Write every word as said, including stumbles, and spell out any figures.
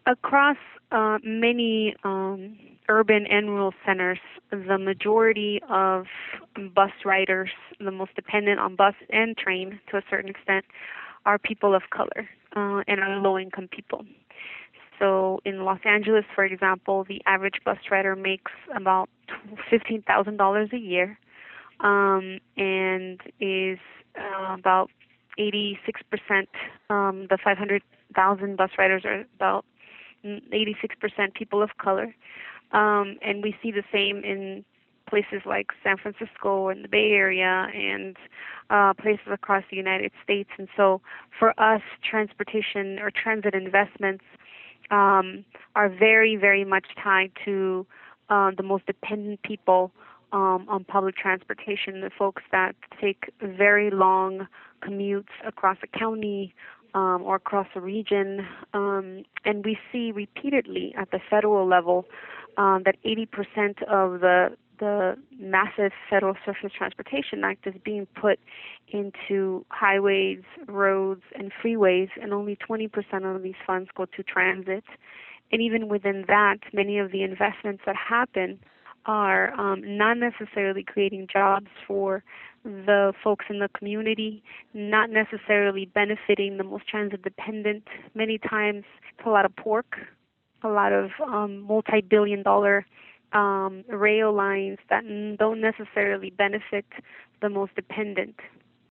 Across uh, many um, urban and rural centers, the majority of bus riders, the most dependent on bus and train to a certain extent, are people of color uh, and are low-income people. So in Los Angeles, for example, the average bus rider makes about fifteen thousand dollars a year, um, and is uh, about eighty-six percent. Um, the five hundred thousand bus riders are about eighty-six percent people of color. Um, and we see the same in places like San Francisco and the Bay Area and uh, places across the United States. And so for us, transportation or transit investments um, are very, very much tied to uh, the most dependent people um, on public transportation, the folks that take very long commutes across a county um, or across a region. Um, and we see repeatedly at the federal level um, that eighty percent of the the massive Federal Surface Transportation Act is being put into highways, roads, and freeways, and only twenty percent of these funds go to transit. And even within that, many of the investments that happen are um, not necessarily creating jobs for the folks in the community, not necessarily benefiting the most transit dependent. Many times it's a lot of pork, a lot of um, multi-billion dollar um, rail lines that n- don't necessarily benefit the most dependent.